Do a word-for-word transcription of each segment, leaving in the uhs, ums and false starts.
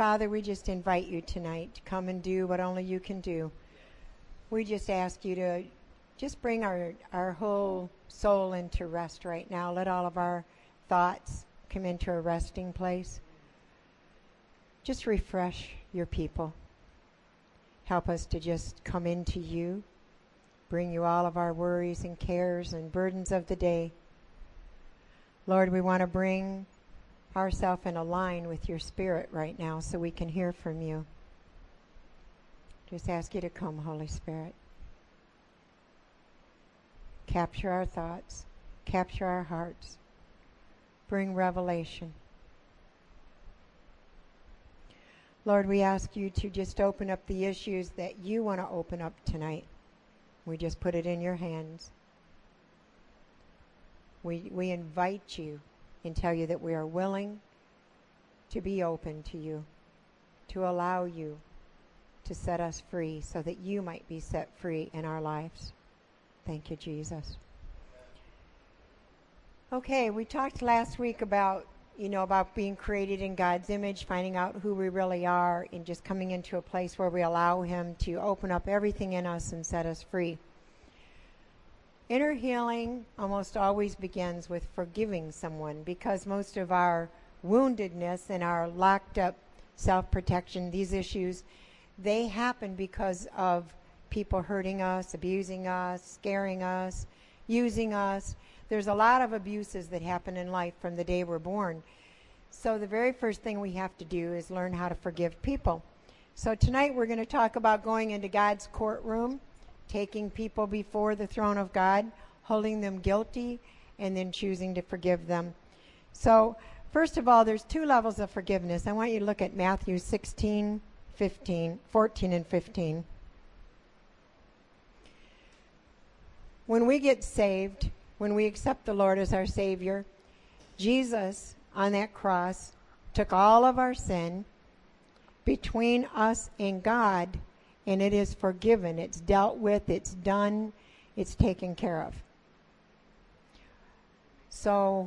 Father, we just invite you tonight to come and do what only you can do. We just ask you to just bring our, our whole soul into rest right now. Let all of our thoughts come into a resting place. Just refresh your people. Help us to just come into you, bring you all of our worries and cares and burdens of the day. Lord, we want to bring ourselves in a line with your Spirit right now so we can hear from you. Just ask you to come, Holy Spirit. Capture our thoughts, capture our hearts, bring revelation. Lord, we ask you to just open up the issues that you want to open up tonight. We just put it in your hands. We, we invite you and tell you that we are willing to be open to you, to allow you to set us free so that you might be set free in our lives. Thank you, Jesus. Okay, we talked last week about, you know, about being created in God's image, finding out who we really are, and just coming into a place where we allow him to open up everything in us and set us free. Inner healing almost always begins with forgiving someone, because most of our woundedness and our locked up self-protection, these issues, they happen because of people hurting us, abusing us, scaring us, using us. There's a lot of abuses that happen in life from the day we're born. So the very first thing we have to do is learn how to forgive people. So tonight we're going to talk about going into God's courtroom, taking people before the throne of God, holding them guilty, and then choosing to forgive them. So first of all, there's two levels of forgiveness. I want you to look at Matthew sixteen, fifteen, fourteen, and fifteen. When we get saved, when we accept the Lord as our Savior, Jesus on that cross took all of our sin between us and God, and it is forgiven. It's dealt with. It's done. It's taken care of. So,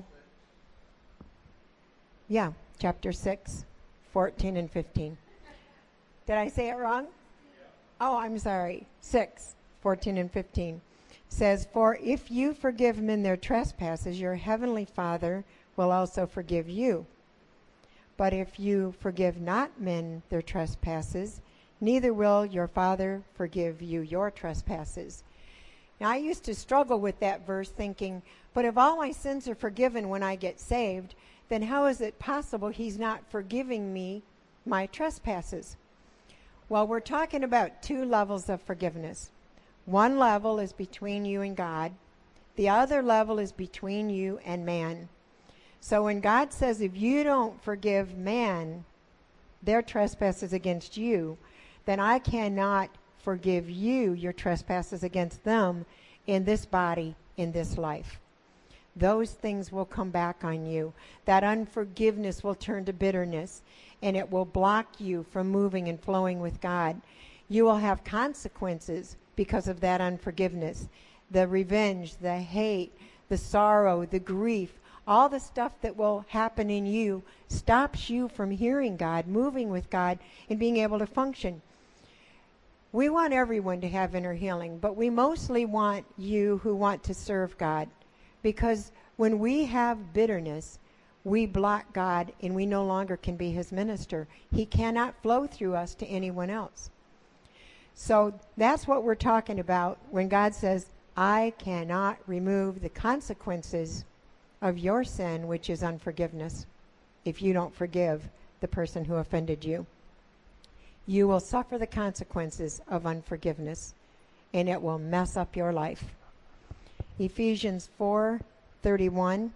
yeah, chapter six, fourteen, and fifteen. Did I say it wrong? Oh, I'm sorry. six, fourteen, and fifteen. Says, for if you forgive men their trespasses, your heavenly Father will also forgive you. But if you forgive not men their trespasses, neither will your Father forgive you your trespasses. Now, I used to struggle with that verse thinking, but if all my sins are forgiven when I get saved, then how is it possible he's not forgiving me my trespasses? Well, we're talking about two levels of forgiveness. One level is between you and God. The other level is between you and man. So when God says, if you don't forgive man their trespasses against you, then I cannot forgive you your trespasses against them in this body, in this life. Those things will come back on you. That unforgiveness will turn to bitterness, and it will block you from moving and flowing with God. You will have consequences because of that unforgiveness. The revenge, the hate, the sorrow, the grief, all the stuff that will happen in you stops you from hearing God, moving with God, and being able to function. We want everyone to have inner healing, but we mostly want you who want to serve God, because when we have bitterness, we block God and we no longer can be his minister. He cannot flow through us to anyone else. So that's what we're talking about when God says, I cannot remove the consequences of your sin, which is unforgiveness, if you don't forgive the person who offended you. You will suffer the consequences of unforgiveness, and it will mess up your life. Ephesians four thirty-one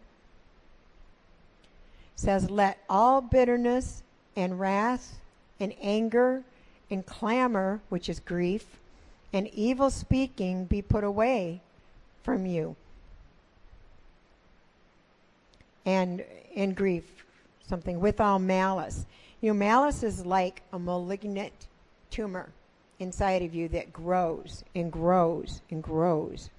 says, let all bitterness and wrath and anger and clamor, which is grief, and evil speaking be put away from you. And in grief, something with all malice. You know, malice is like a malignant tumor inside of you that grows and grows and grows.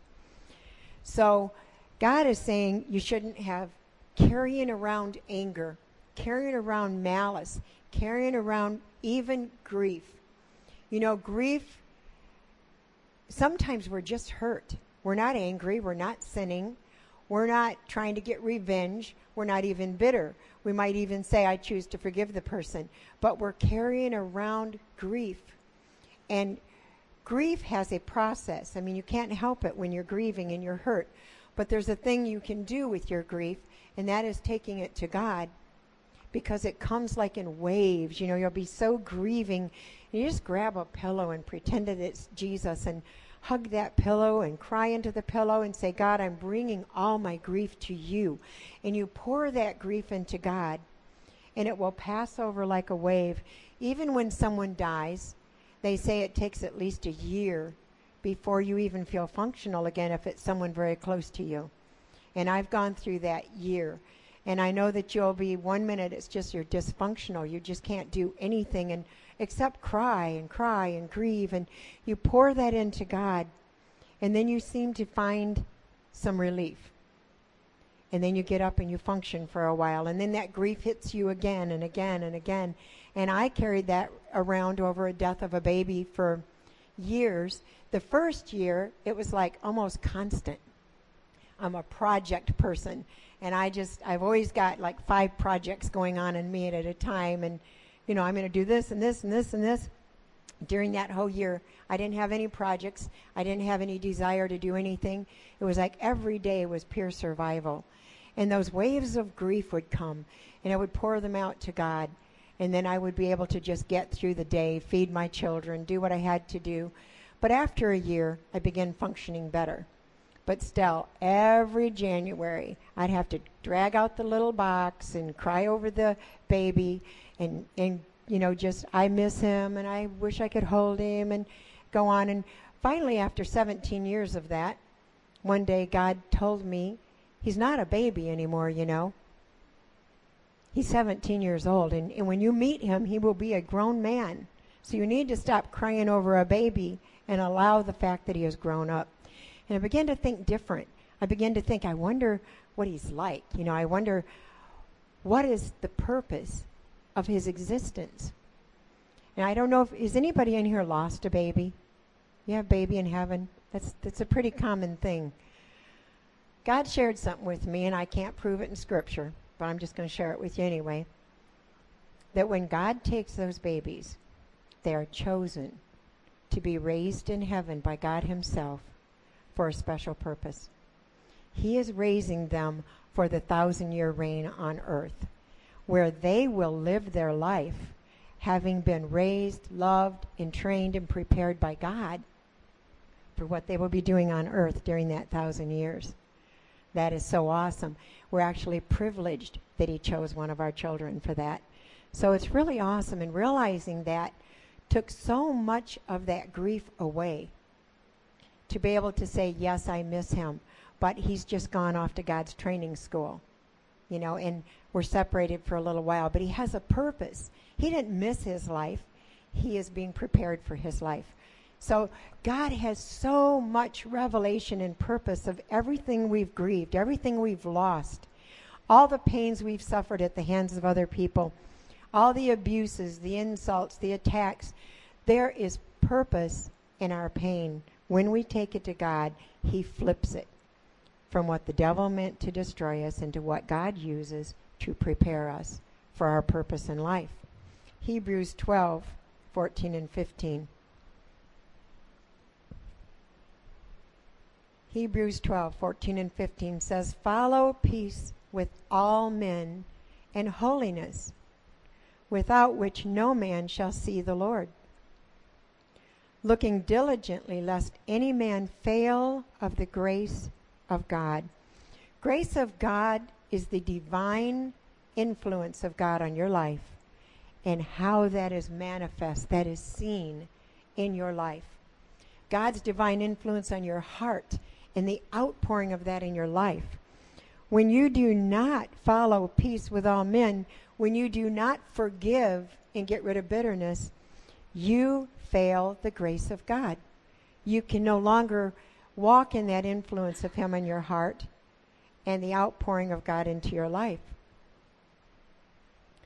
So God is saying you shouldn't have carrying around anger, carrying around malice, carrying around even grief. You know, grief, sometimes we're just hurt. We're not angry. We're not sinning. We're not trying to get revenge. We're not even bitter. We might even say, I choose to forgive the person. But we're carrying around grief. And grief has a process. I mean, you can't help it when you're grieving and you're hurt. But there's a thing you can do with your grief, and that is taking it to God, because it comes like in waves. You know, you'll be so grieving, and you just grab a pillow and pretend that it's Jesus and hug that pillow and cry into the pillow and say, God, I'm bringing all my grief to you. And you pour that grief into God, and it will pass over like a wave. Even when someone dies, they say it takes at least a year before you even feel functional again if it's someone very close to you. And I've gone through that year. And I know that you'll be, one minute it's just you're dysfunctional. You just can't do anything and except cry and cry and grieve. And you pour that into God. And then you seem to find some relief. And then you get up and you function for a while. And then that grief hits you again and again and again. And I carried that around over a death of a baby for years. The first year, it was like almost constant. I'm a project person. And I just, I've always got like five projects going on in me at a time. And, you know, I'm going to do this and this and this and this. During that whole year, I didn't have any projects. I didn't have any desire to do anything. It was like every day was pure survival. And those waves of grief would come, and I would pour them out to God. And then I would be able to just get through the day, feed my children, do what I had to do. But after a year, I began functioning better. But still, every January, I'd have to drag out the little box and cry over the baby and, and you know, just, I miss him and I wish I could hold him and go on. And finally, after seventeen years of that, one day God told me, he's not a baby anymore, you know. He's seventeen years old, and, and when you meet him, he will be a grown man. So you need to stop crying over a baby and allow the fact that he has grown up. And I began to think different. I began to think, I wonder what he's like. You know, I wonder what is the purpose of his existence. And I don't know if, is anybody in here lost a baby? You have a baby in heaven? That's, that's a pretty common thing. God shared something with me, and I can't prove it in Scripture, but I'm just going to share it with you anyway, that when God takes those babies, they are chosen to be raised in heaven by God himself for a special purpose. He is raising them for the thousand-year reign on earth, where they will live their life having been raised, loved, and trained and prepared by God for what they will be doing on earth during that thousand years. That is so awesome. We're actually privileged that he chose one of our children for that. So it's really awesome, and realizing that took so much of that grief away to be able to say, yes, I miss him, but he's just gone off to God's training school, you know, and we're separated for a little while, but he has a purpose. He didn't miss his life. He is being prepared for his life. So God has so much revelation and purpose of everything we've grieved, everything we've lost, all the pains we've suffered at the hands of other people, all the abuses, the insults, the attacks. There is purpose in our pain. When we take it to God, he flips it from what the devil meant to destroy us into what God uses to prepare us for our purpose in life. Hebrews twelve, fourteen and fifteen. Hebrews twelve, fourteen and fifteen says, follow peace with all men and holiness, without which no man shall see the Lord. Looking diligently lest any man fail of the grace of God. Grace of God is the divine influence of God on your life and how that is manifest, that is seen in your life. God's divine influence on your heart and the outpouring of that in your life. When you do not follow peace with all men, when you do not forgive and get rid of bitterness, you fail the grace of God. You can no longer walk in that influence of him in your heart and the outpouring of God into your life.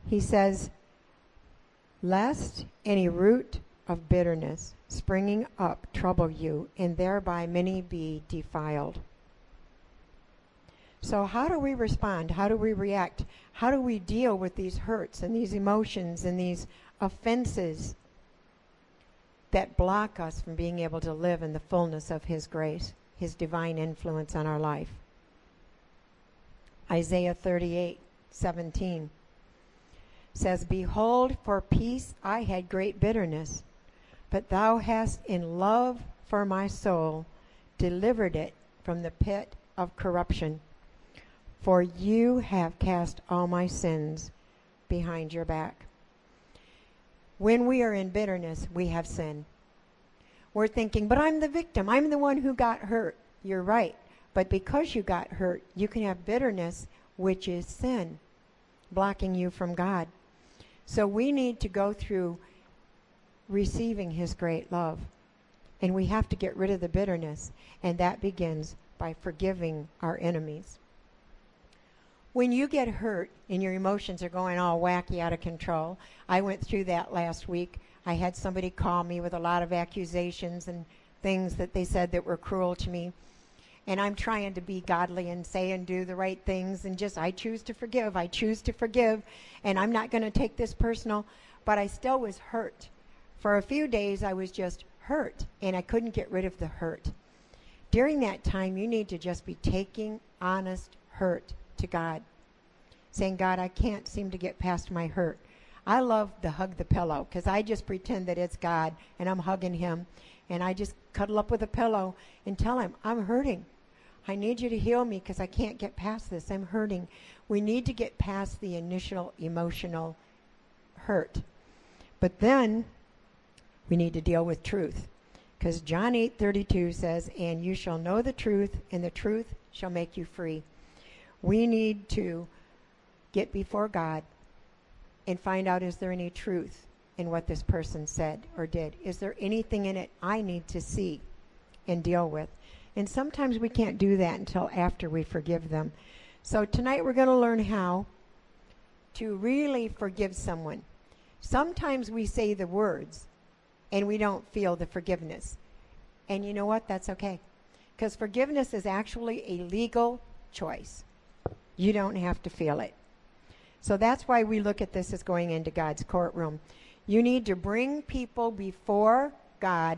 He says, lest any root of bitterness springing up trouble you, and thereby many be defiled. So how do we respond? How do we react? How do we deal with these hurts and these emotions and these offenses that block us from being able to live in the fullness of His grace, His divine influence on our life? Isaiah thirty-eight seventeen says, behold, for peace I had great bitterness, but thou hast in love for my soul delivered it from the pit of corruption. For you have cast all my sins behind your back. When we are in bitterness, we have sin. We're thinking, but I'm the victim. I'm the one who got hurt. You're right. But because you got hurt, you can have bitterness, which is sin, blocking you from God. So we need to go through receiving His great love. And we have to get rid of the bitterness. And that begins by forgiving our enemies. When you get hurt and your emotions are going all wacky out of control, I went through that last week. I had somebody call me with a lot of accusations and things that they said that were cruel to me. And I'm trying to be godly and say and do the right things and just, I choose to forgive. I choose to forgive. And I'm not going to take this personal. But I still was hurt. For a few days, I was just hurt. And I couldn't get rid of the hurt. During that time, you need to just be taking honest hurt to God, saying, God, I can't seem to get past my hurt. I love to hug the pillow because I just pretend that it's God and I'm hugging Him, and I just cuddle up with a pillow and tell Him, I'm hurting. I need you to heal me because I can't get past this. I'm hurting. We need to get past the initial emotional hurt. But then we need to deal with truth, because John eight thirty-two says, and you shall know the truth, and the truth shall make you free. We need to get before God and find out, is there any truth in what this person said or did? Is there anything in it I need to see and deal with? And sometimes we can't do that until after we forgive them. So tonight we're going to learn how to really forgive someone. Sometimes we say the words and we don't feel the forgiveness. And you know what? That's okay. Because forgiveness is actually a legal choice. You don't have to feel it. So that's why we look at this as going into God's courtroom. You need to bring people before God.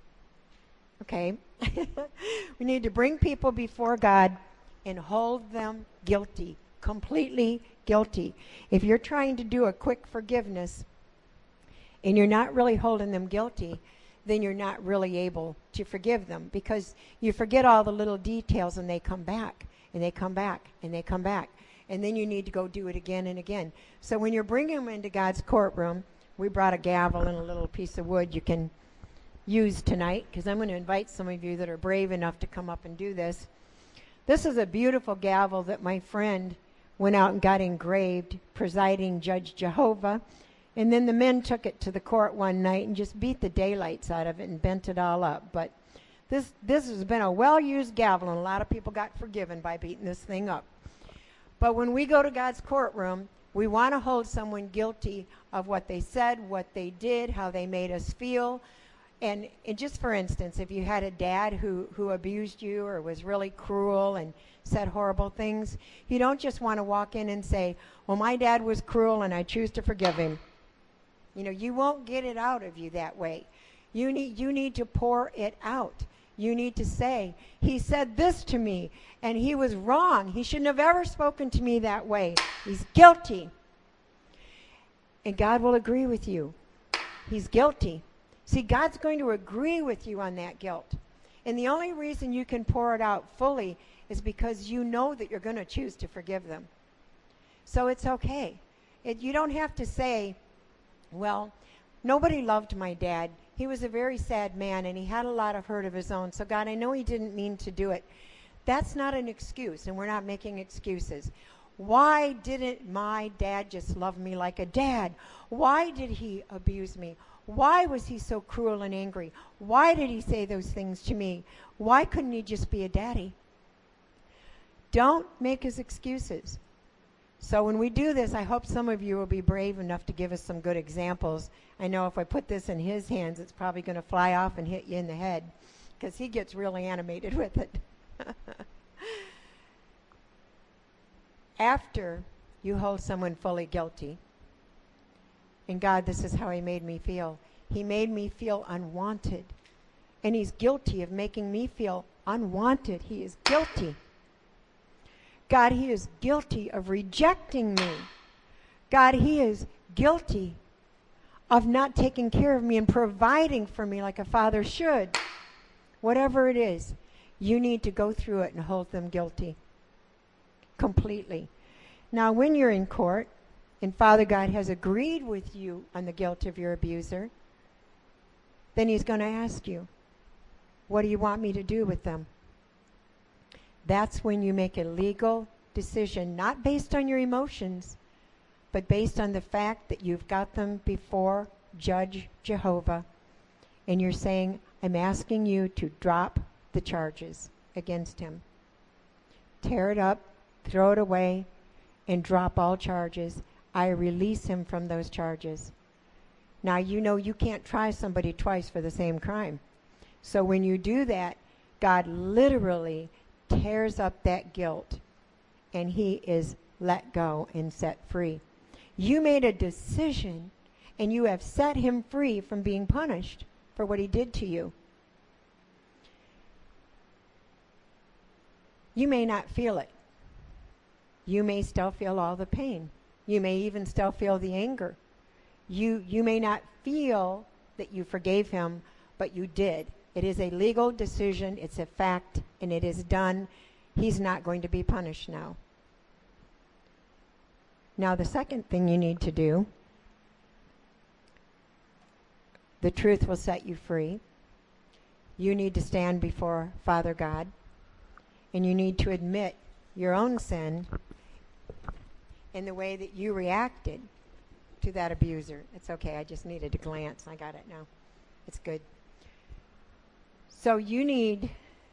Okay? We need to bring people before God and hold them guilty, completely guilty. If you're trying to do a quick forgiveness and you're not really holding them guilty, then you're not really able to forgive them, because you forget all the little details and they come back. And they come back, and they come back. And then you need to go do it again and again. So when you're bringing them into God's courtroom, we brought a gavel and a little piece of wood you can use tonight, because I'm going to invite some of you that are brave enough to come up and do this. This is a beautiful gavel that my friend went out and got engraved, presiding Judge Jehovah. And then the men took it to the court one night and just beat the daylights out of it and bent it all up. But This this has been a well-used gavel, and a lot of people got forgiven by beating this thing up. But when we go to God's courtroom, we want to hold someone guilty of what they said, what they did, how they made us feel. And, and just for instance, if you had a dad who, who abused you or was really cruel and said horrible things, you don't just want to walk in and say, well, my dad was cruel and I choose to forgive him. You know, you won't get it out of you that way. You need, you need to pour it out. You need to say, he said this to me, and he was wrong. He shouldn't have ever spoken to me that way. He's guilty. And God will agree with you. He's guilty. See, God's going to agree with you on that guilt. And the only reason you can pour it out fully is because you know that you're going to choose to forgive them. So it's okay. It, you don't have to say, well, nobody loved my dad. He was a very sad man, and he had a lot of hurt of his own. So, God, I know he didn't mean to do it. That's not an excuse, and we're not making excuses. Why didn't my dad just love me like a dad? Why did he abuse me? Why was he so cruel and angry? Why did he say those things to me? Why couldn't he just be a daddy? Don't make his excuses. So when we do this, I hope some of you will be brave enough to give us some good examples. I know if I put this in his hands, it's probably going to fly off and hit you in the head, because he gets really animated with it. After you hold someone fully guilty, and God, this is how he made me feel. He made me feel unwanted. And he's guilty of making me feel unwanted. He is guilty. God, he is guilty of rejecting me. God, he is guilty of not taking care of me and providing for me like a father should. Whatever it is, you need to go through it and hold them guilty completely. Now, when you're in court and Father God has agreed with you on the guilt of your abuser, then he's going to ask you, what do you want me to do with them? That's when you make a legal decision, not based on your emotions, but based on the fact that you've got them before Judge Jehovah, and you're saying, I'm asking you to drop the charges against him. Tear it up, throw it away, and drop all charges. I release him from those charges. Now, you know you can't try somebody twice for the same crime. So when you do that, God literally tears up that guilt, and he is let go and set free. You made a decision, and you have set him free from being punished for what he did to you. You may not feel it. You may still feel all the pain. You may even still feel the anger. You, you may not feel that you forgave him, but you did. It is a legal decision. It's a fact, and it is done. He's not going to be punished now. Now, the second thing you need to do, the truth will set you free. You need to stand before Father God, and you need to admit your own sin in the way that you reacted to that abuser. It's okay. I just needed to glance. I got it now. It's good. So you need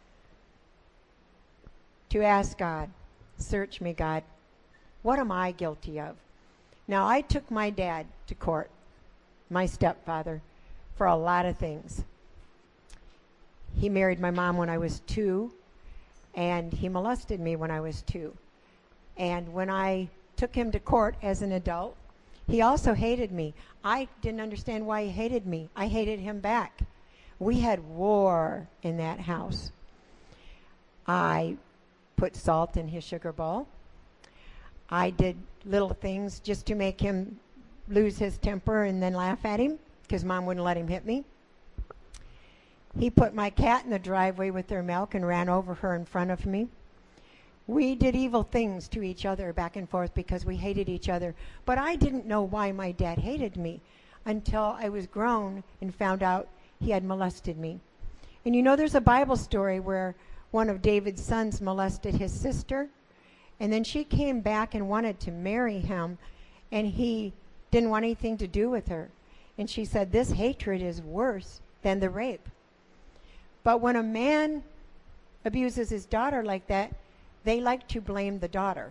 to ask God, search me, God. What am I guilty of? Now, I took my dad to court, my stepfather, for a lot of things. He married my mom when I was two, and he molested me when I was two. And when I took him to court as an adult, he also hated me. I didn't understand why he hated me. I hated him back. We had war in that house. I put salt in his sugar bowl. I did little things just to make him lose his temper and then laugh at him, because Mom wouldn't let him hit me. He put my cat in the driveway with their milk and ran over her in front of me. We did evil things to each other back and forth because we hated each other. But I didn't know why my dad hated me until I was grown and found out he had molested me. And you know, there's a Bible story where one of David's sons molested his sister, and then she came back and wanted to marry him, and he didn't want anything to do with her. And she said, this hatred is worse than the rape. But when a man abuses his daughter like that, they like to blame the daughter.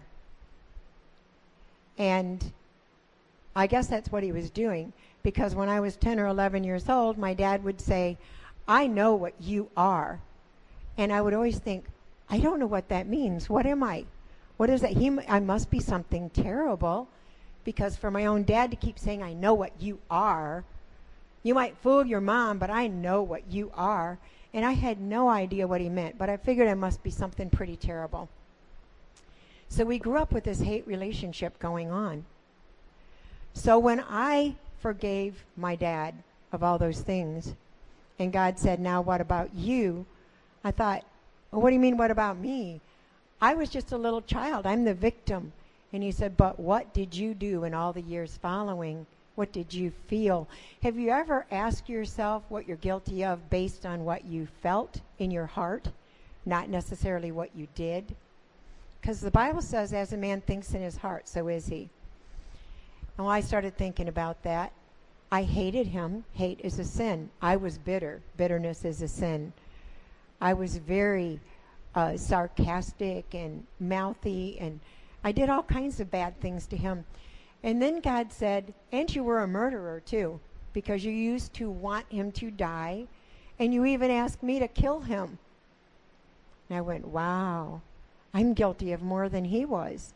And I guess that's what he was doing, because when I was ten or eleven years old, my dad would say, I know what you are. And I would always think, I don't know what that means. What am I? What is that? He, I must be something terrible, because for my own dad to keep saying, I know what you are. You might fool your mom, but I know what you are. And I had no idea what he meant, but I figured I must be something pretty terrible. So we grew up with this hate relationship going on. So when I forgave my dad of all those things, and God said, now what about you? I thought, well, what do you mean, what about me? I was just a little child. I'm the victim. And he said, but what did you do in all the years following? What did you feel? Have you ever asked yourself what you're guilty of based on what you felt in your heart, not necessarily what you did? Because the Bible says, as a man thinks in his heart, so is he. And I started thinking about that. I hated him. Hate is a sin. I was bitter. Bitterness is a sin. I was very uh, sarcastic and mouthy, and I did all kinds of bad things to him. And then God said, and you were a murderer too, because you used to want him to die, and you even asked me to kill him. And I went, wow, I'm guilty of more than he was.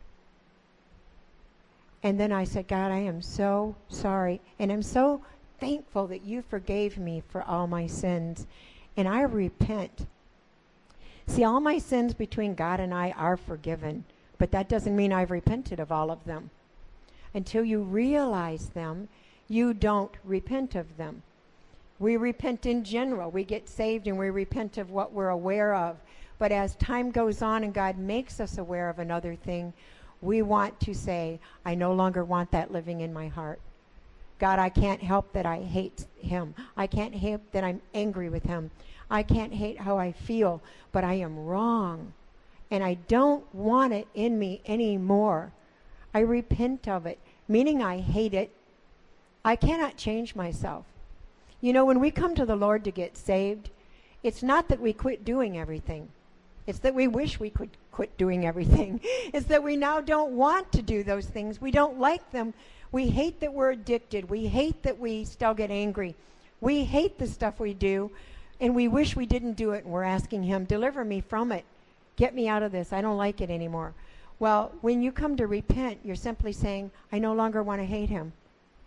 And then I said, God, I am so sorry, and I'm so thankful that you forgave me for all my sins, and I repent. See, all my sins between God and I are forgiven, but that doesn't mean I've repented of all of them. Until you realize them, you don't repent of them. We repent in general. We get saved and we repent of what we're aware of. But as time goes on and God makes us aware of another thing, we want to say, I no longer want that living in my heart. God, I can't help that I hate him. I can't help that I'm angry with him. I can't hate how I feel, but I am wrong. And I don't want it in me anymore. I repent of it, meaning I hate it. I cannot change myself. You know, when we come to the Lord to get saved, it's not that we quit doing everything. It's that we wish we could quit doing everything. It's that we now don't want to do those things. We don't like them. We hate that we're addicted. We hate that we still get angry. We hate the stuff we do, and we wish we didn't do it, and we're asking him, deliver me from it. Get me out of this. I don't like it anymore. Well, when you come to repent, you're simply saying, I no longer want to hate him.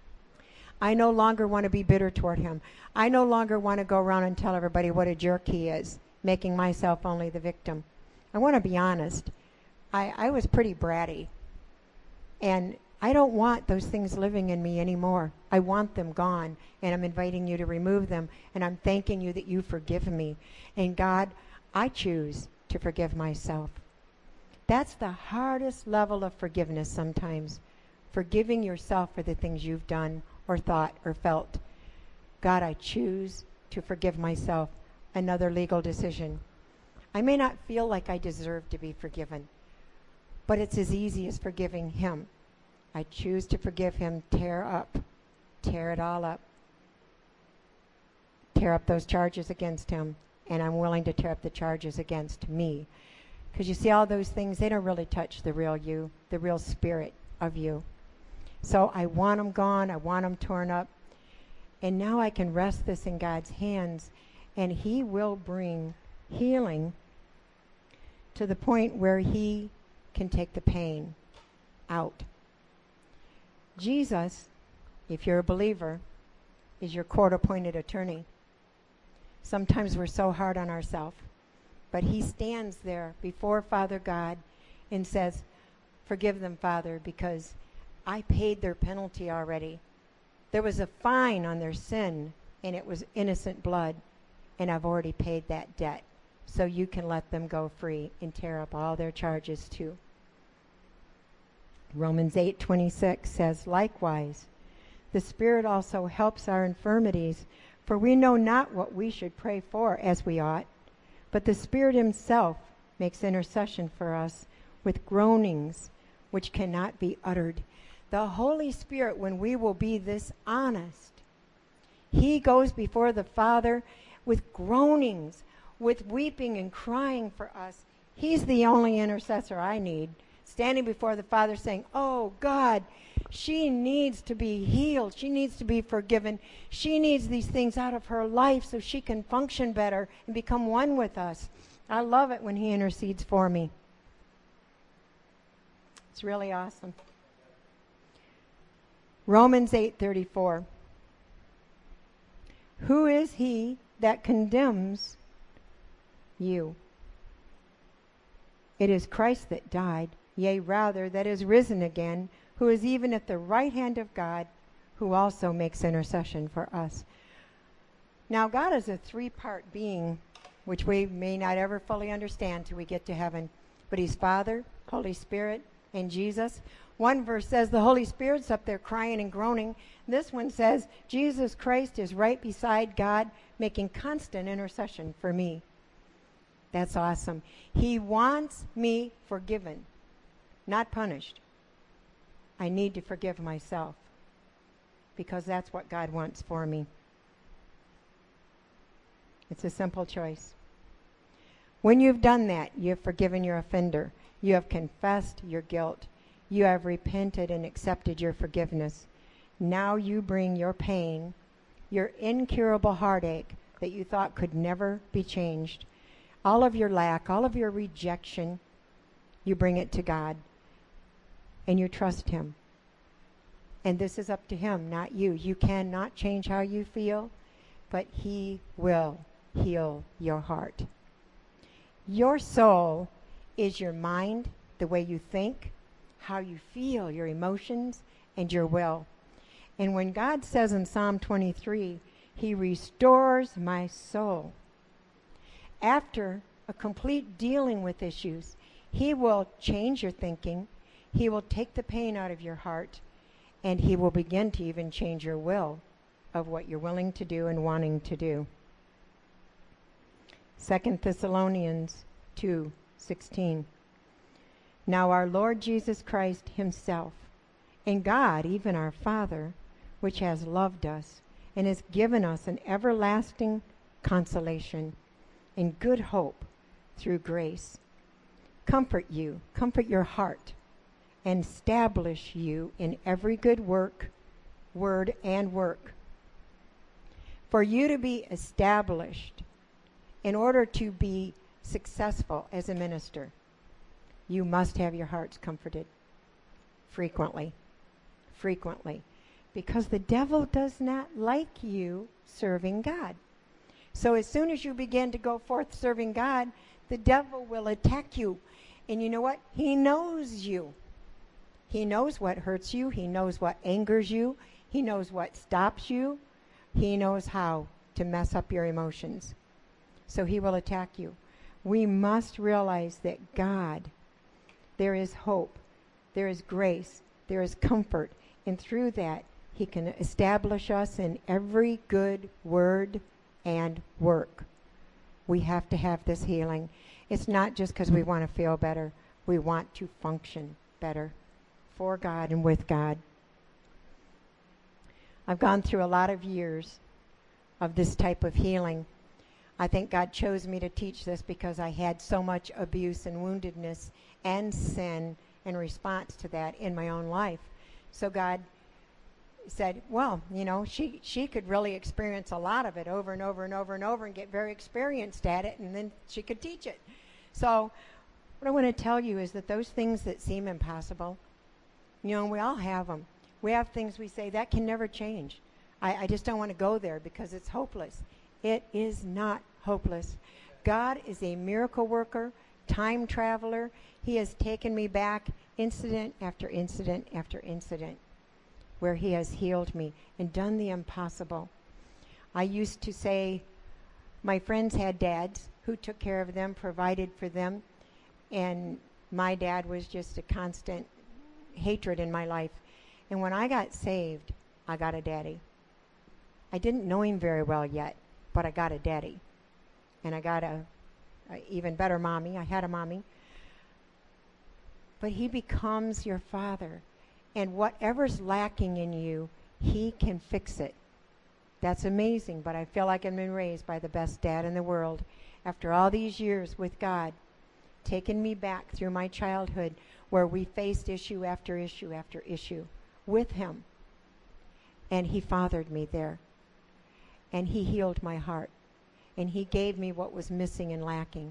I no longer want to be bitter toward him. I no longer want to go around and tell everybody what a jerk he is, making myself only the victim. I want to be honest. I, I was pretty bratty. And I don't want those things living in me anymore. I want them gone. And I'm inviting you to remove them. And I'm thanking you that you forgive me. And God, I choose to forgive myself. That's the hardest level of forgiveness sometimes. Forgiving yourself for the things you've done or thought or felt. God, I choose to forgive myself. Another legal decision. I may not feel like I deserve to be forgiven, but it's as easy as forgiving him. I choose to forgive him. Tear up. Tear it all up. Tear up those charges against him, and I'm willing to tear up the charges against me. Because you see, all those things, they don't really touch the real you, the real spirit of you. So I want them gone. I want them torn up. And now I can rest this in God's hands, and he will bring healing to the point where he can take the pain out. Jesus, if you're a believer, is your court-appointed attorney. Sometimes we're so hard on ourselves, but he stands there before Father God and says, forgive them, Father, because I paid their penalty already. There was a fine on their sin, and it was innocent blood, and I've already paid that debt. So you can let them go free and tear up all their charges too. Romans eight twenty-six says, likewise, the Spirit also helps our infirmities, for we know not what we should pray for as we ought, but the Spirit himself makes intercession for us with groanings which cannot be uttered. The Holy Spirit, when we will be this honest, he goes before the Father with groanings, with weeping and crying for us. He's the only intercessor I need, standing before the Father saying, oh God, she needs to be healed. She needs to be forgiven. She needs these things out of her life so she can function better and become one with us. I love it when he intercedes for me. It's really awesome. Romans eight thirty-four. Who is he that condemns you? It is Christ that died, yea, rather, that is risen again, who is even at the right hand of God, who also makes intercession for us. Now, God is a three-part being, which we may not ever fully understand till we get to heaven. But he's Father, Holy Spirit, and Jesus. One verse says the Holy Spirit's up there crying and groaning. This one says Jesus Christ is right beside God, making constant intercession for me. That's awesome. He wants me forgiven, not punished. I need to forgive myself because that's what God wants for me. It's a simple choice. When you've done that, you've forgiven your offender. You have confessed your guilt. You have repented and accepted your forgiveness. Now you bring your pain, your incurable heartache that you thought could never be changed, all of your lack, all of your rejection, you bring it to God. And you trust him. And this is up to him, not you. You cannot change how you feel, but he will heal your heart. Your soul is your mind, the way you think, how you feel, your emotions, and your will. And when God says in Psalm twenty-three, he restores my soul, after a complete dealing with issues, he will change your thinking, he will take the pain out of your heart, and he will begin to even change your will of what you're willing to do and wanting to do. Second Thessalonians two sixteen. Now our Lord Jesus Christ himself, and God, even our Father, which has loved us and has given us an everlasting consolation and good hope through grace, comfort you, comfort your heart, and establish you in every good work, word, and work. For you to be established, in order to be successful as a minister, you must have your hearts comforted frequently, frequently, because the devil does not like you serving God. So as soon as you begin to go forth serving God, the devil will attack you. And you know what? He knows you. He knows what hurts you. He knows what angers you. He knows what stops you. He knows how to mess up your emotions. So he will attack you. We must realize that God, there is hope, there is grace, there is comfort, and through that, he can establish us in every good word and work. We have to have this healing. It's not just because we want to feel better. We want to function better for God and with God. I've gone through a lot of years of this type of healing. I think God chose me to teach this because I had so much abuse and woundedness and sin in response to that in my own life. So God said, well, you know, she, she could really experience a lot of it over and over and over and over and get very experienced at it, and then she could teach it. So what I want to tell you is that those things that seem impossible, you know, we all have them. We have things we say, that can never change. I, I just don't want to go there because it's hopeless. It is not hopeless. God is a miracle worker, time traveler. He has taken me back incident after incident after incident where he has healed me and done the impossible. I used to say my friends had dads who took care of them, provided for them, and my dad was just a constant hatred in my life. And when I got saved, I got a daddy. I didn't know him very well yet, but I got a daddy. And I got a, a even better mommy. I had a mommy. But he becomes your father. And whatever's lacking in you, he can fix it. That's amazing, but I feel like I've been raised by the best dad in the world. After all these years with God, taking me back through my childhood where we faced issue after issue after issue with him. And he fathered me there. And he healed my heart. And he gave me what was missing and lacking.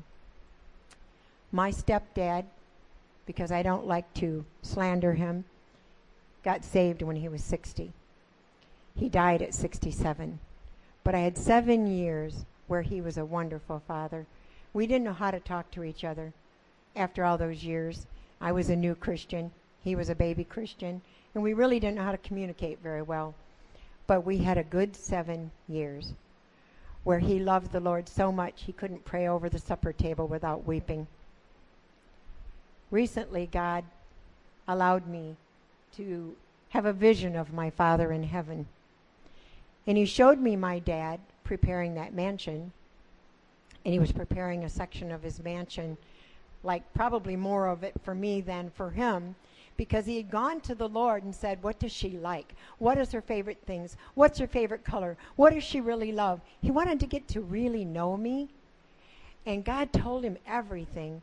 My stepdad, because I don't like to slander him, got saved when he was sixty. He died at sixty-seven. But I had seven years where he was a wonderful father. We didn't know how to talk to each other after all those years. I was a new Christian. He was a baby Christian. And we really didn't know how to communicate very well. But we had a good seven years where he loved the Lord so much he couldn't pray over the supper table without weeping. Recently, God allowed me to have a vision of my Father in heaven. And he showed me my dad preparing that mansion. And he was preparing a section of his mansion, like probably more of it for me than for him, because he had gone to the Lord and said, what does she like? What is her favorite things? What's her favorite color? What does she really love? He wanted to get to really know me. And God told him everything.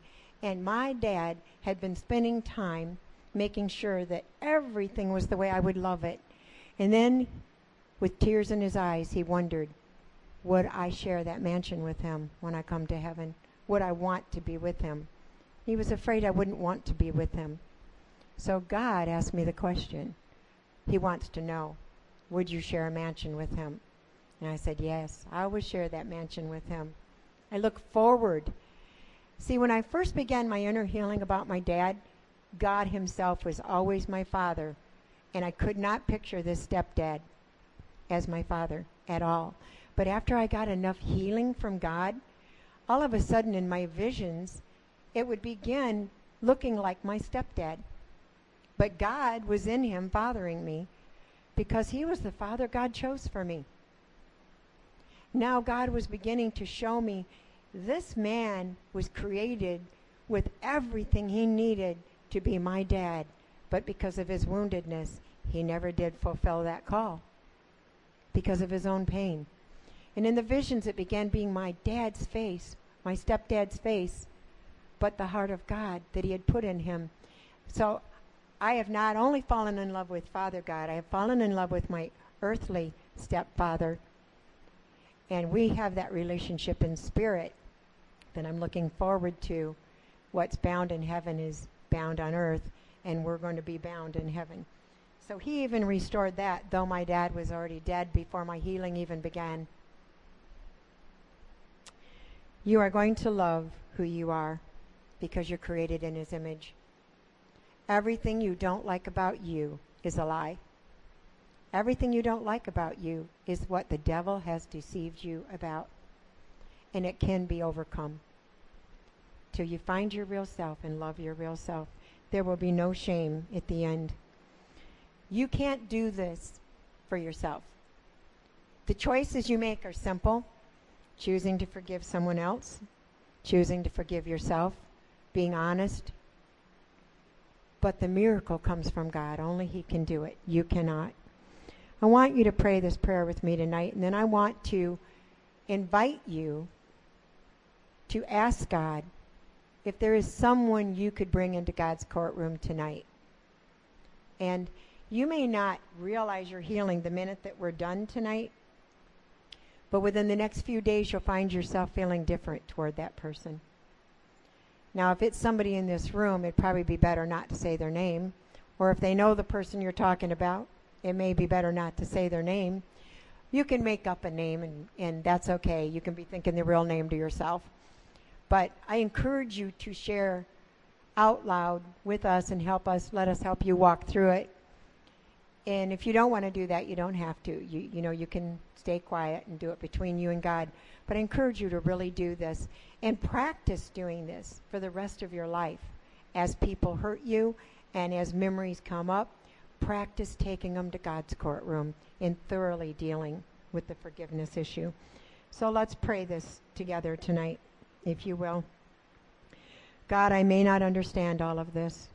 And my dad had been spending time making sure that everything was the way I would love it. And then, with tears in his eyes, he wondered, would I share that mansion with him when I come to heaven? Would I want to be with him? He was afraid I wouldn't want to be with him. So God asked me the question. He wants to know, would you share a mansion with him? And I said, yes, I would share that mansion with him. I look forward. See, when I first began my inner healing about my dad, God himself was always my father, and I could not picture this stepdad as my father at all. But after I got enough healing from God, all of a sudden in my visions, it would begin looking like my stepdad. But God was in him fathering me because he was the father God chose for me. Now God was beginning to show me this man was created with everything he needed to be my dad, but because of his woundedness, he never did fulfill that call because of his own pain. And in the visions, it began being my dad's face, my stepdad's face, but the heart of God that he had put in him. So I have not only fallen in love with Father God, I have fallen in love with my earthly stepfather. And we have that relationship in spirit that I'm looking forward to. What's bound in heaven is bound on earth, and we're going to be bound in heaven. So he even restored that, though my dad was already dead before my healing even began. You are going to love who you are because you're created in his image. Everything you don't like about you is a lie. Everything you don't like about you is what the devil has deceived you about. And it can be overcome. Till you find your real self and love your real self, there will be no shame at the end. You can't do this for yourself. The choices you make are simple. Choosing to forgive someone else, choosing to forgive yourself, being honest. But the miracle comes from God. Only he can do it. You cannot. I want you to pray this prayer with me tonight, and then I want to invite you to ask God if there is someone you could bring into God's courtroom tonight. And you may not realize you're healing the minute that we're done tonight, but within the next few days, you'll find yourself feeling different toward that person. Now, if it's somebody in this room, it'd probably be better not to say their name. Or if they know the person you're talking about, it may be better not to say their name. You can make up a name, and, and that's okay. You can be thinking the real name to yourself. But I encourage you to share out loud with us and help us, let us help you walk through it. And if you don't want to do that, you don't have to. You, you know, you can stay quiet and do it between you and God. But I encourage you to really do this and practice doing this for the rest of your life. As people hurt you and as memories come up, practice taking them to God's courtroom and thoroughly dealing with the forgiveness issue. So let's pray this together tonight, if you will. God, I may not understand all of this.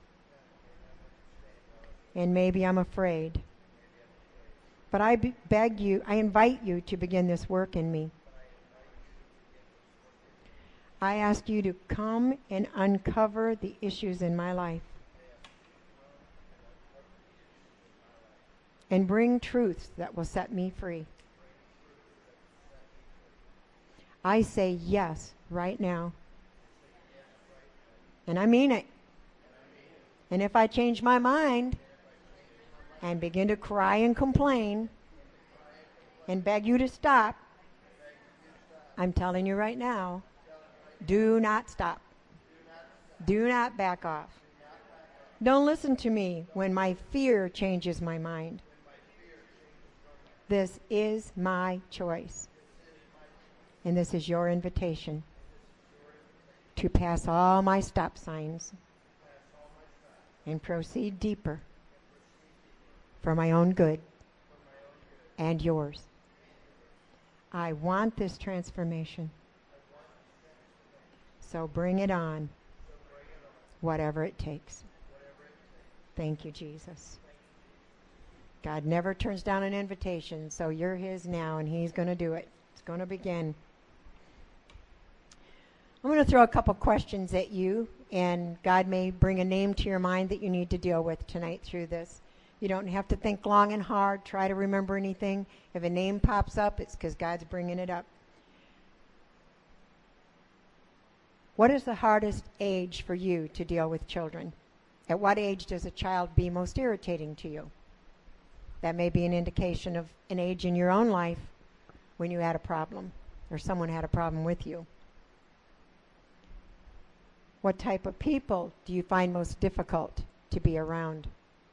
And maybe I'm afraid. But I be- beg you, I invite you to begin this work in me. I ask you to come and uncover the issues in my life. And bring truths that will set me free. I say yes right now. And I mean it. And if I change my mind and begin to cry and complain and beg you to stop, I'm telling you right now, do not stop. Do not back off. Don't listen to me when my fear changes my mind. This is my choice. And this is your invitation to pass all my stop signs and proceed deeper for my own good and yours. I want this transformation. So bring it on, whatever it takes. Thank you, Jesus. God never turns down an invitation, so you're his now, and he's going to do it. It's going to begin. I'm going to throw a couple questions at you And God may bring a name to your mind that you need to deal with tonight through this. You don't have to think long and hard, try to remember anything. If a name pops up, it's because God's bringing it up. What is the hardest age for you to deal with children? At what age does a child be most irritating to you? That may be an indication of an age in your own life when you had a problem or someone had a problem with you. What type of people do you find most difficult to be around?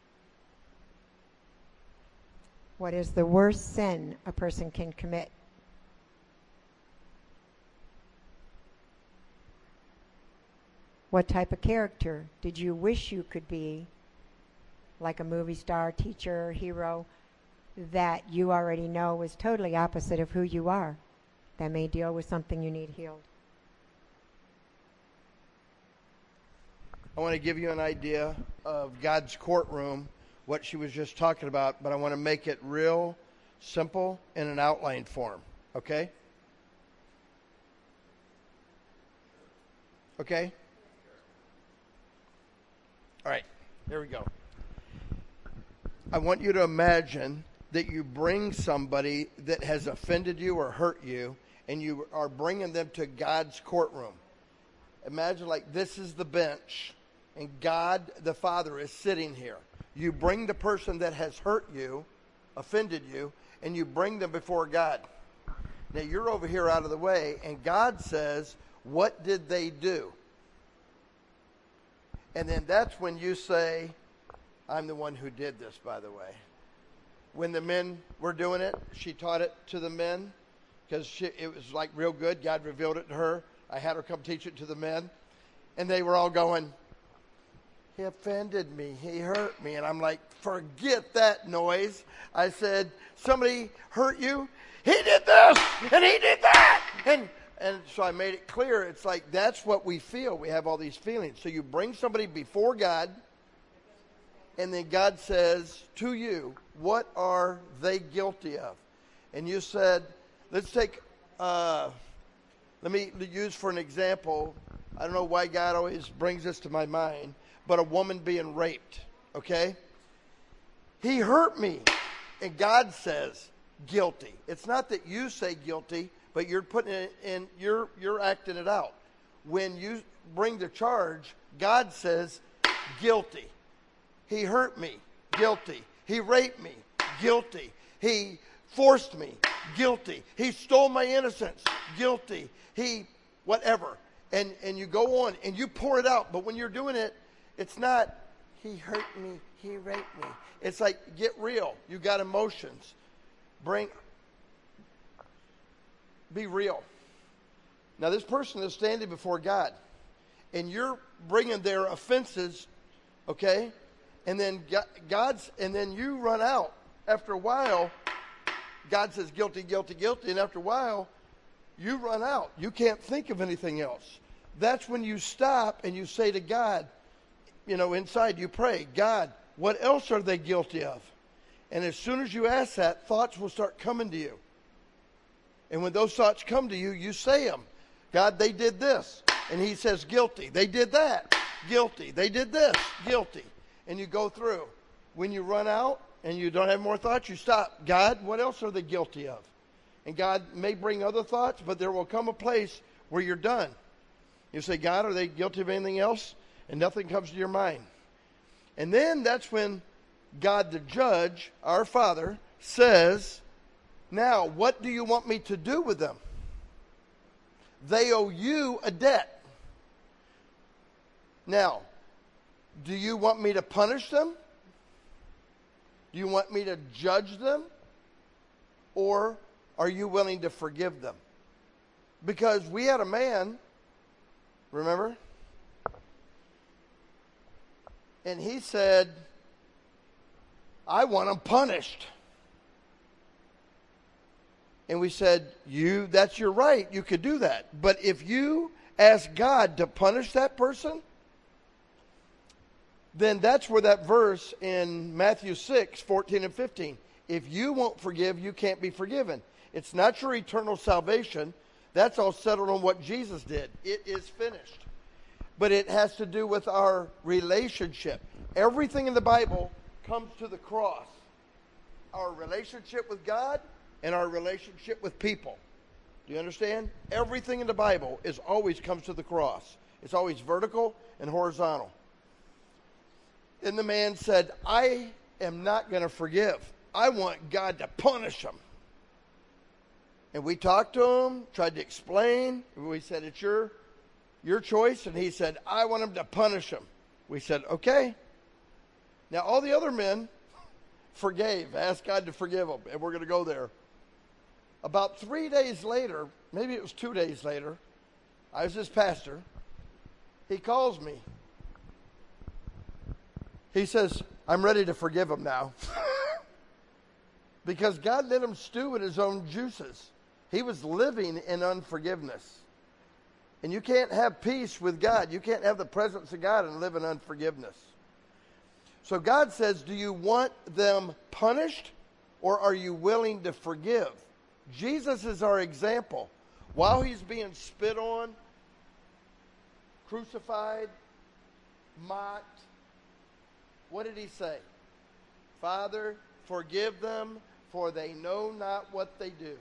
What is the worst sin a person can commit? What type of character did you wish you could be, like a movie star, teacher, hero, that you already know is totally opposite of who you are? That may deal with something you need healed. I want to give you an idea of God's courtroom, what she was just talking about, but I want to make it real simple in an outline form, okay? Okay? All right, here we go. I want you to imagine that you bring somebody that has offended you or hurt you, and you are bringing them to God's courtroom. Imagine like this is the bench, and God the Father is sitting here. You bring the person that has hurt you, offended you, and you bring them before God. Now you're over here out of the way, and God says, what did they do? And then that's when you say, I'm the one who did this, by the way. When the men were doing it, she taught it to the men because it was like real good. God revealed it to her. I had her come teach it to the men. And they were all going, he offended me. He hurt me. And I'm like, forget that noise. I said, somebody hurt you? He did this and he did that. And and so I made it clear. It's like that's what we feel. We have all these feelings. So you bring somebody before God, and then God says to you, what are they guilty of? And you said, let's take, uh, let me use for an example. I don't know why God always brings this to my mind, but a woman being raped, okay? He hurt me. And God says guilty. It's not that you say guilty, but you're putting it in, you're, you're acting it out. When you bring the charge, God says guilty. He hurt me, guilty. He raped me, guilty. He forced me, guilty. He stole my innocence, guilty. He, whatever. And and you go on and you pour it out. But when you're doing it, it's not, he hurt me, he raped me. It's like, get real. You got emotions. Bring, be real. Now this person is standing before God. And you're bringing their offenses, okay? And then God's, and then you run out. After a while, God says guilty, guilty, guilty. And after a while, you run out. You can't think of anything else. That's when you stop and you say to God, you know, inside you pray, God, what else are they guilty of? And as soon as you ask that, thoughts will start coming to you. And when those thoughts come to you, you say them. God, they did this. And he says guilty. They did that. Guilty. They did this. Guilty. And you go through. When you run out and you don't have more thoughts, you stop. God, what else are they guilty of? And God may bring other thoughts, but there will come a place where you're done. You say, God, are they guilty of anything else? And nothing comes to your mind. And then that's when God the judge, our Father, says, now, what do you want me to do with them? They owe you a debt. Now, do you want me to punish them? Do you want me to judge them? Or are you willing to forgive them? Because we had a man, remember? And he said, I want them punished. And we said, you, that's your right. You could do that. But if you ask God to punish that person, then that's where that verse in Matthew six, fourteen and fifteen. If you won't forgive, you can't be forgiven. It's not your eternal salvation. That's all settled on what Jesus did. It is finished. but it has to do with our relationship. Everything in the Bible comes to the cross. Our relationship with God and our relationship with people. Do you understand? Everything in the Bible is always comes to the cross. It's always vertical and horizontal. And the man said, I am not going to forgive. I want God to punish him. And we talked to him, tried to explain. We said, it's your, your choice. And he said, I want him to punish him. We said, okay. Now, all the other men forgave, asked God to forgive them, and we're going to go there. About three days later, maybe it was two days later, I was his pastor. He calls me. He says, I'm ready to forgive him now. Because God let him stew in his own juices. He was living in unforgiveness. And you can't have peace with God. You can't have the presence of God and live in unforgiveness. So God says, do you want them punished, or are you willing to forgive? Jesus is our example. While he's being spit on, crucified, mocked, what did he say? Father, forgive them, for they know not what they do.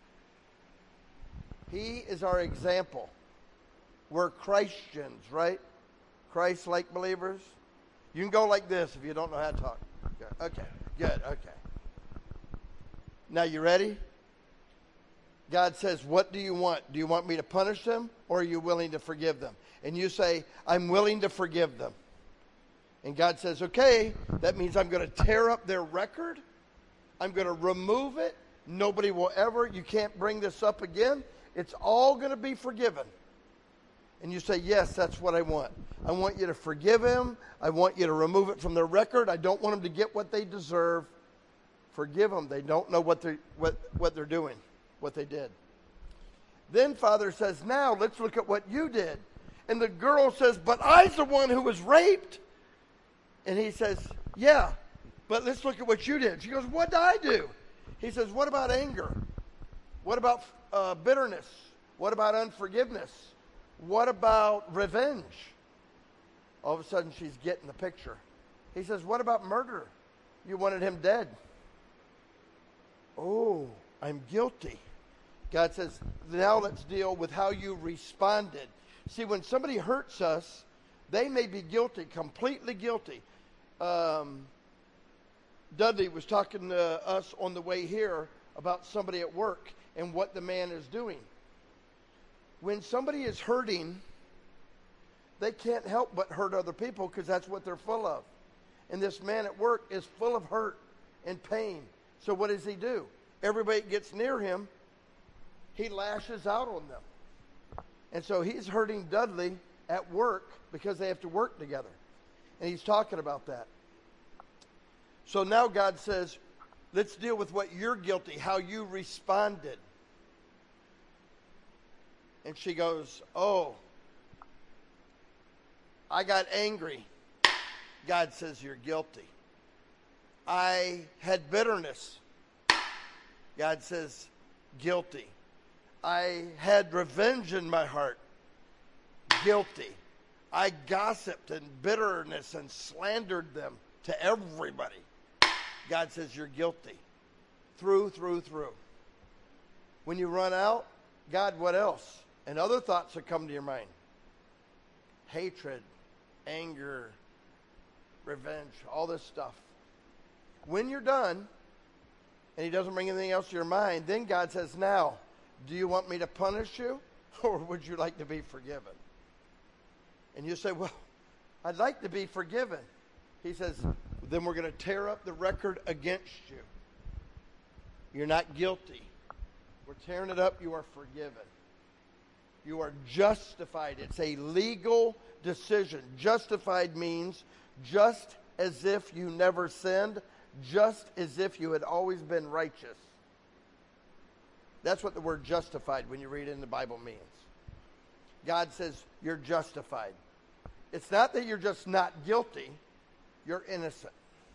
He is our example. We're Christians, right? Christ-like believers. You can go like this if you don't know how to talk. Okay, okay, good, okay. Now you ready? God says, what do you want? Do you want me to punish them, or are you willing to forgive them? And you say, I'm willing to forgive them. And God says, okay, that means I'm going to tear up their record. I'm going to remove it. Nobody will ever, you can't bring this up again. It's all going to be forgiven. And you say, yes, that's what I want. I want you to forgive him. I want you to remove it from their record. I don't want them to get what they deserve. Forgive them. They don't know what they're, what, what they're doing, what they did. Then Father says, now let's look at what you did. And the girl says, but I's the one who was raped. And he says, yeah, but let's look at what you did. She goes, what did I do? He says, what about anger? What about uh, bitterness? What about unforgiveness? What about revenge? All of a sudden, she's getting the picture. He says, what about murder? You wanted him dead. Oh, I'm guilty. God says, now let's deal with how you responded. See, when somebody hurts us, they may be guilty, completely guilty. Um, Dudley was talking to us on the way here about somebody at work and what the man is doing. When somebody is hurting, they can't help but hurt other people because that's what they're full of. And this man at work is full of hurt and pain. So what does he do? Everybody that gets near him, he lashes out on them. And so he's hurting Dudley at work because they have to work together. And he's talking about that. So now God says, let's deal with what you're guilty, how you responded. And she goes, oh, I got angry. God says, you're guilty. I had bitterness. God says, guilty. I had revenge in my heart. Guilty. I gossiped and bitterness and slandered them to everybody. God says, you're guilty. Through, through, through. When you run out, God, what else? And other thoughts that come to your mind. Hatred, anger, revenge, all this stuff. When you're done, and he doesn't bring anything else to your mind, then God says, now, do you want me to punish you, or would you like to be forgiven? And you say, well, I'd like to be forgiven. He says, then we're going to tear up the record against you. You're not guilty. We're tearing it up. You are forgiven. You are justified. It's a legal decision. Justified means just as if you never sinned, just as if you had always been righteous. That's what the word justified, when you read it in the Bible, means. God says you're justified. It's not that you're just not guilty. You're innocent.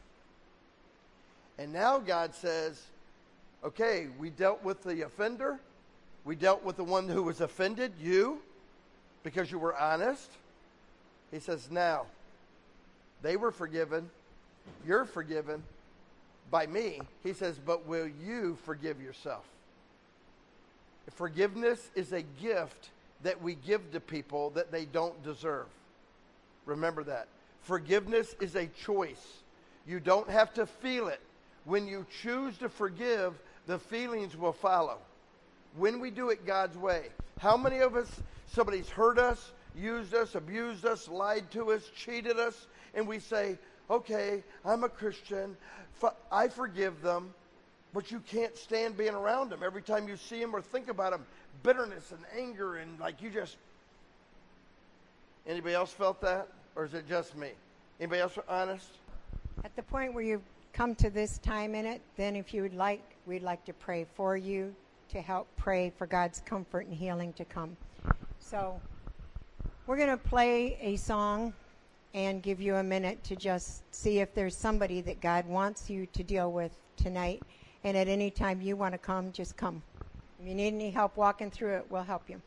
And now God says, okay, we dealt with the offender. We dealt with the one who was offended, you, because you were honest. He says, now, they were forgiven. You're forgiven by me. He says, but will you forgive yourself? Forgiveness is a gift that we give to people that they don't deserve. Remember that. Forgiveness is a choice. You don't have to feel it. When you choose to forgive, the feelings will follow. When we do it God's way. How many of us, somebody's hurt us, used us, abused us, lied to us, cheated us, and we say, okay, I'm a Christian, I forgive them, but you can't stand being around them. Every time you see them or think about them, bitterness and anger and like you just... Anybody else felt that? Or is it just me? Anybody else honest? At the point where you've come to this time in it, then if you would like, we'd like to pray for you, to help pray for God's comfort and healing to come. So we're going to play a song and give you a minute to just see if there's somebody that God wants you to deal with tonight. And at any time you want to come, just come. If you need any help walking through it, we'll help you.